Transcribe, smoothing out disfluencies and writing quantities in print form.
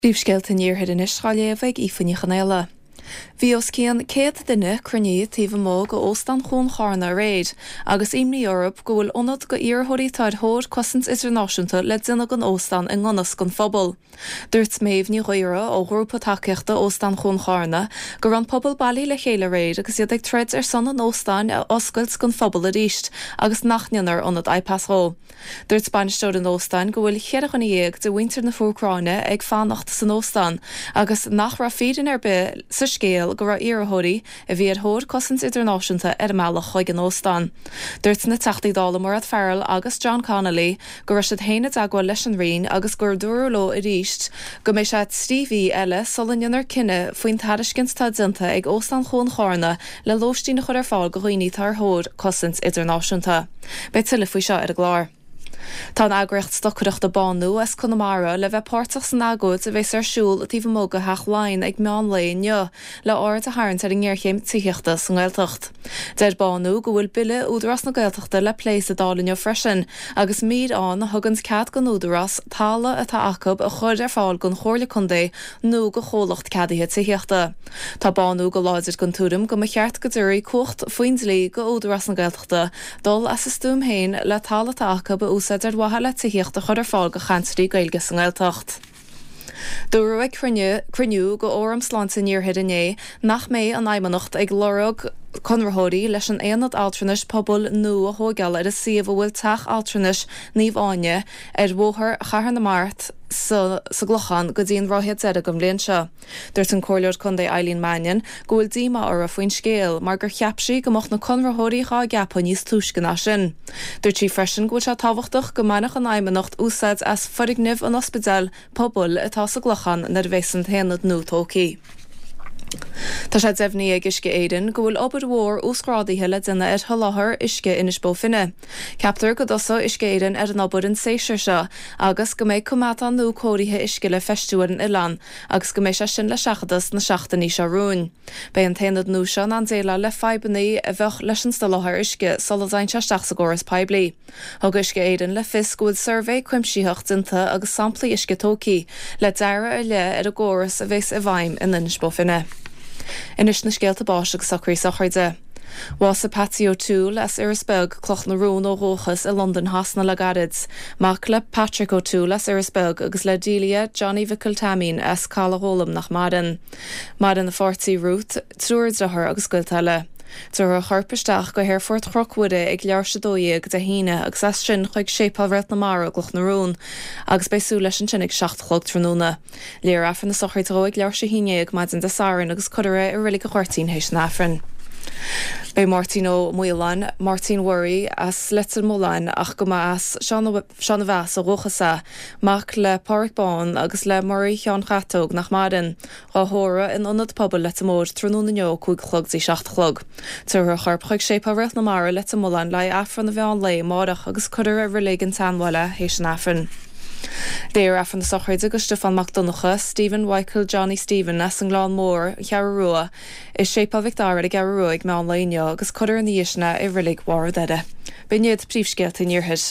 Bríomhscéalta níorthaid in Israeléimh ífaní chanéile. Bhí os cían céad duine cruinní taobh mó go óstan chun charna réid, agus imní Eorp go bhfuil ionad go iarththirí táidthóir cosint idirnáisiúnta le duine an óstan in gconas gon phobal. Dúirt méamh ní roiire ó grúpa takeíochta óstan chun charna, gur an pobal bailí le chéile réid agus iad ag treid ar son an óstáin a oscailt gon phobal a ríist, agus nachneanar ionad iPass-ró. Dúirt Bainisteoir an óstáin go bhfuil cheadach an dhéag de winter na Fúcráine ag fánacht san óstáin, agus nach ra féidir ar be sa scéal go ra iarththirí a bhí thóir cosint idirnáisiúnta ar meallach chuig an óstáin. Dúirt na teachtaí dála Muiread Farrell agus John Connolly go raibh siad héine aghail leis an rion agus gur dúrló i ríist go mbeidh siad Stevie eile solanionar cinenne faoin tairiscint tá dinta ag óstan chun charna le lóistí na chud ar fáil go roioní tar thóir cosint idirnáisiúnta. Bei tuile faoi seo ar a glár. Tá an agracht stocuireachta banú as Connemara le bheith páirteach san agóid a bheits ar siúl a tíomh móga theachláin ag meán léin le áir a háint ar an gghearchéim tíochta san Gaeltacht. Deir banú go bhfuil bille údarás na Gaeltachta le pléis a dálinne freisin, agus míad an thugans cead gan údarás tála atá acab a chuir ar fáil gon chóirla chundé nó go cholacht ceadaithe tíochta. Tá banú go láidir gon túrim go cheart go dúirí cuacht faoin lí go údarás na Gaeltachta dul as is stúm héin le tála tá acab a úsad ar wahala tíocht a chud ar fáil go chantarí Gaeilge san Gaeltacht. Dúra ag cruniú go óram sláinte níorthaid inné nach mé an aimimenocht ag lorog conrthóirí leis an éonad altranis pobl nó a thógeal ar a siomh bhfuil teach altranis níomháine ar bmhóthar chahar na Mart sa glochan go dtíon ráithe deire go mbliain seo. Dúirt an comhairleoir Contae Eileen Mannion go bhfuil díma ar a faoin scéal mar gur cheapsaí go mbeadh na conrthóirí chá gceappa níos túisceanna sin. Dúirt sí freisin go bhfuil se tábhachtach go mbeadh an aimimenocht úsáid as forighnimh an ospidéal pobl atá sa glochan nar bhéis an héanad nó tócaí. Tá sé deimhní ag isce éideann go bhfuil obair mhór úscrádaithe le duine ar tholathair isce inis bófinne. Ceaptar go dosa isce éideann ar an obair an séisiir seo, agus go méid cumata nó cóirithe isce le feistúir an Ileán, agus go méid sé sin le seachadas na seachtaní seo rún. Bei an taonad nó seo an déile le feibbannaí a bheith leis an stolathair isce soladain seisteach sa góras peblií. Thug isce éideann le fis go bhfuil survé cuimsíocht dinta agus samplaí isce tócaí le deire ar le ar a góras a bheits a bhaim in inis bófinne. Inis na scéalta báiseach sacraí sachairde. Was a patio túl as Irisbeg cloch na rún ó róchas i London hasna le garids, mac le Patrick O'Toole as Irisbeg agus le Delia Johnny Vicaltamine as Cala Hólam nach Maden. Maden na fortí rút, trúir drahar agus gultile. Tuair a charpaisteach go Hairfort Chrochwuide ag lear sedóíag de híine agus as sin chuig sépa bhreat na mara gloch na rún, agus beidú leis an sin ag 7 chlog tróna. Léar afran na sochairtó ag lear se híineag maidin de sarin agus codire i rilig go chuirtín hééis na afran. Bei Martin ó Muileán, Martin Worry as Little Mullán ach go as Seanna Bheas a Rochasa, mac le Páric Bán agus le Murray Chean Chatóg nach Maden, ráthóra in ionad pobl le mór tróna neo 5 chlog sí 7 chlog. Tuair a charpchaig sépa bhreat na mara le Mullán le afran na bheán lei mádach agus cuidir a rilig an tanmhaile hééis an afran. Déir afran na sochairde go Stefan MacDonacha, Stephen Michael Johnny Stephen as an Glán Mór Chearrua is sépa Victoria ag Gearrua ag meán léineo agus cuidir an níosna i rilig war deide. B'niad príomhscéalta níorthaid.